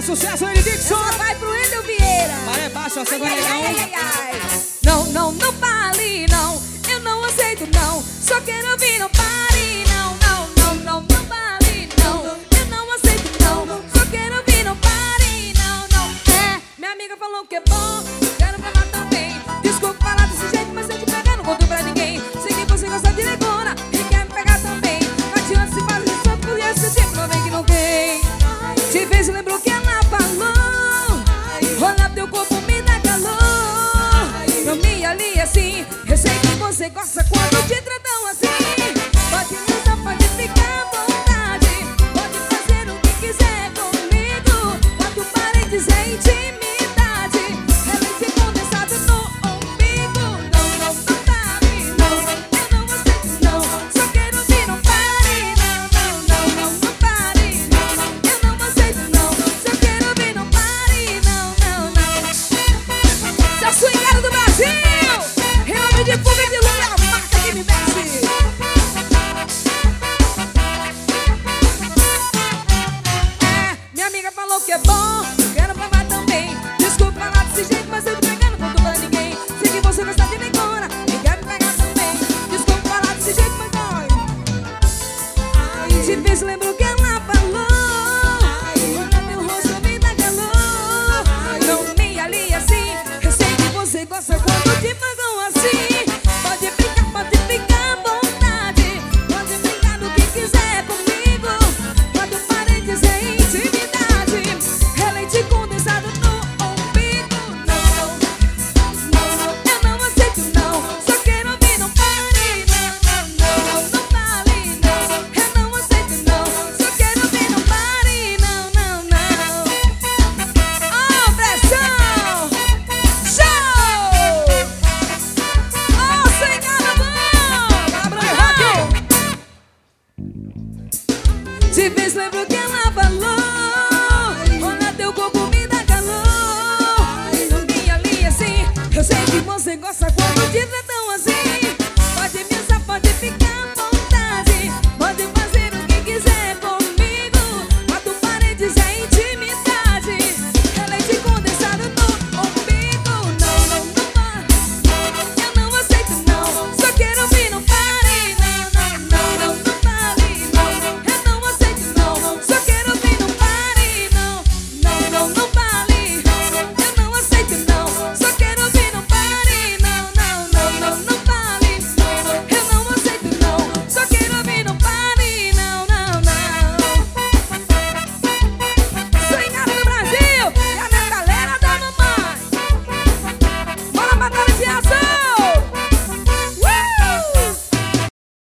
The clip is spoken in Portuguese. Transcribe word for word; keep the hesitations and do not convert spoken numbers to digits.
sucesso, ele Dixon. Essa vai pro Wendel Vieira. Maré baixa, você Ai, vai ai, legal. ai, ai, ai. Não, não, não pare, não. Eu não aceito, não. Só quero ouvir, não pare, não. Não, não, não, não pare, não. Eu não aceito, não. Só quero ouvir, não pare, não, não. É, minha amiga falou que é bom. Quero provar também. Desculpa falar desse jeito, mas se eu te pegar, não conto pra ninguém. Sei que você gosta de negona e quer me pegar também. Não adianta se fazer só por esse tempo, não vem que não vem. Te fez e lembrou que